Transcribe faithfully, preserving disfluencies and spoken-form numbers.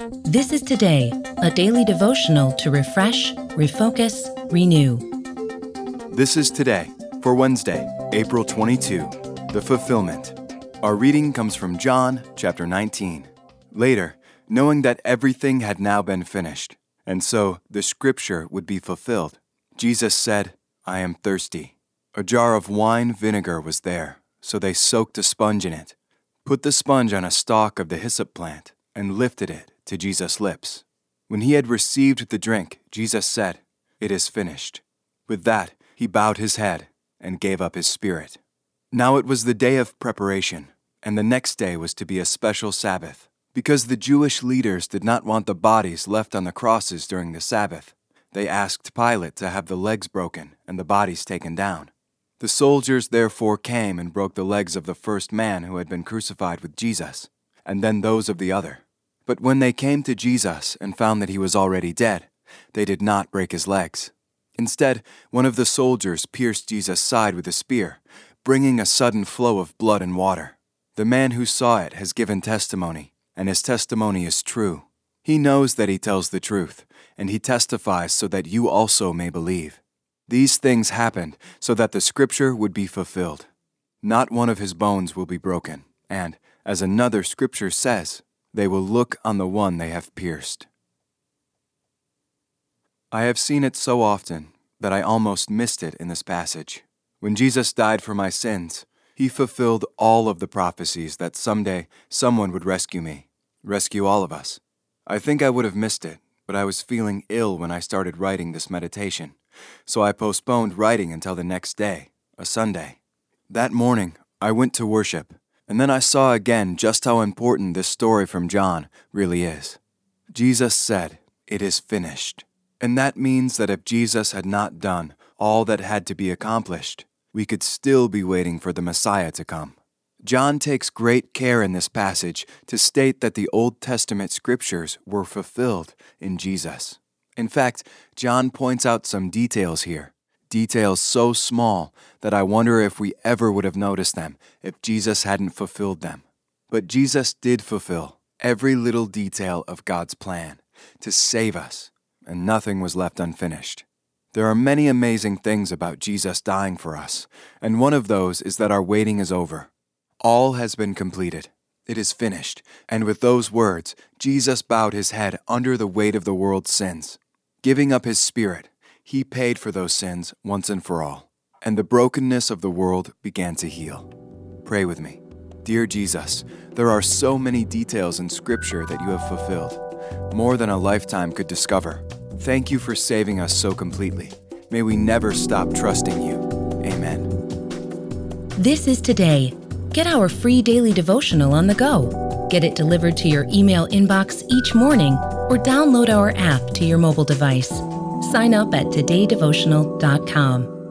This is Today, a daily devotional to refresh, refocus, renew. This is Today for Wednesday, April twenty-second, the fulfillment. Our reading comes from John chapter nineteen. Later, knowing that everything had now been finished, and so the scripture would be fulfilled, Jesus said, "I am thirsty." A jar of wine vinegar was there, so they soaked a sponge in it, put the sponge on a stalk of the hyssop plant, and lifted it to Jesus' lips. When he had received the drink, Jesus said, "It is finished." With that, he bowed his head and gave up his spirit. Now it was the day of preparation, and the next day was to be a special Sabbath, because the Jewish leaders did not want the bodies left on the crosses during the Sabbath. They asked Pilate to have the legs broken and the bodies taken down. The soldiers therefore came and broke the legs of the first man who had been crucified with Jesus, and then those of the other. But when they came to Jesus and found that he was already dead, they did not break his legs. Instead, one of the soldiers pierced Jesus' side with a spear, bringing a sudden flow of blood and water. The man who saw it has given testimony, and his testimony is true. He knows that he tells the truth, and he testifies so that you also may believe. These things happened so that the scripture would be fulfilled. Not one of his bones will be broken, and, as another scripture says, they will look on the one they have pierced. I have seen it so often that I almost missed it in this passage. When Jesus died for my sins, he fulfilled all of the prophecies that someday someone would rescue me, rescue all of us. I think I would have missed it, but I was feeling ill when I started writing this meditation, so I postponed writing until the next day, a Sunday. That morning, I went to worship, and then I saw again just how important this story from John really is. Jesus said, "It is finished." And that means that if Jesus had not done all that had to be accomplished, we could still be waiting for the Messiah to come. John takes great care in this passage to state that the Old Testament scriptures were fulfilled in Jesus. In fact, John points out some details here. Details so small that I wonder if we ever would have noticed them if Jesus hadn't fulfilled them. But Jesus did fulfill every little detail of God's plan to save us, and nothing was left unfinished. There are many amazing things about Jesus dying for us, and one of those is that our waiting is over. All has been completed. It is finished, and with those words, Jesus bowed his head under the weight of the world's sins. Giving up his spirit, he paid for those sins once and for all, and the brokenness of the world began to heal. Pray with me. Dear Jesus, there are so many details in Scripture that you have fulfilled, more than a lifetime could discover. Thank you for saving us so completely. May we never stop trusting you. Amen. This is Today. Get our free daily devotional on the go. Get it delivered to your email inbox each morning or download our app to your mobile device. Sign up at today devotional dot com.